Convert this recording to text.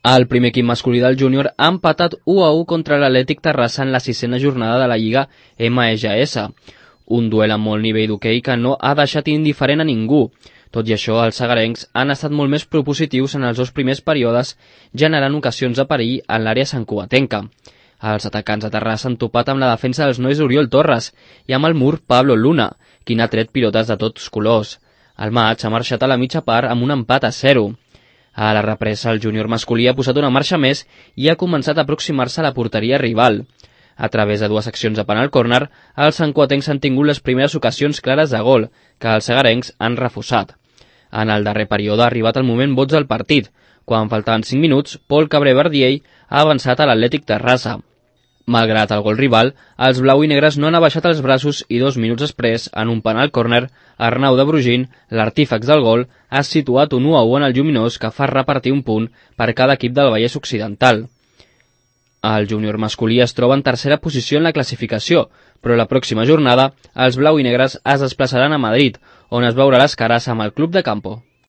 El primer equip masculí del júnior ha empatat 1-1 contra l'Atlètic Terrassa en la 6a jornada de la Lliga MEGS. Un duel amb molt nivell d'hoquei que no ha deixat indiferent a ningú. Tot i això, els sagarencs han estat molt més propositius en els dos primers períodes, generant ocasions de perill en l'àrea santcugatenca. Els atacants de Terrassa han topat amb la defensa dels nois d'Oriol Torres i amb el mur Pablo Luna, qui n'ha tret pilotes de tots colors. El maig ha marxat a la mitja part amb un empat a 0. A la represa, el júnior masculí ha posat una marxa més i ha començat a aproximar-se a la porteria rival. A través de dues accions de penal córner, els santcugatencs han tingut les primeres ocasions clares de gol, que els sagarencs han refusat. En el darrer període ha arribat el moment boig del partit. Quan faltaven 5 minuts, Pol Cabré Verdiell ha avançat a l'Atlètic Terrassa. Malgrat el gol rival, els blau i negres no han abaixat els braços i 2 minuts després, en un penal córner, Arnau de Brugin, l'artífex del gol, ha situat un 1-1 en el Lluminós que fa repartir un punt per cada equip del Vallès Occidental. El júnior masculí es troba en tercera posició en la classificació, però la pròxima jornada els blau i negres es desplaçaran a Madrid, on es veurà les cares amb el Club de Campo.